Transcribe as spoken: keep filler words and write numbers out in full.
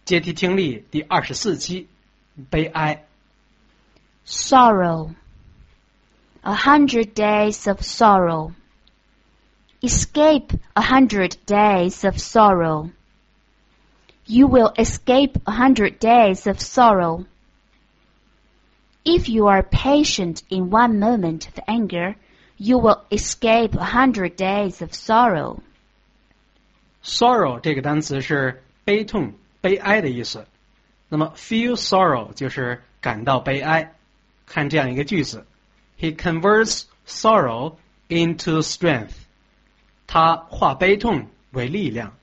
阶梯听力第二十四期，悲哀。 Sorrow. A hundred days of sorrow. Escape a hundred days of sorrow. You will escape a hundred days of sorrow. If you are patient in one moment of anger, you will escape a hundred days of sorrow. Sorrow 这个单词是悲痛、悲哀的意思。那么 feel sorrow 就是感到悲哀。看这样一个句子 ，He converts sorrow into strength. 他化悲痛为力量。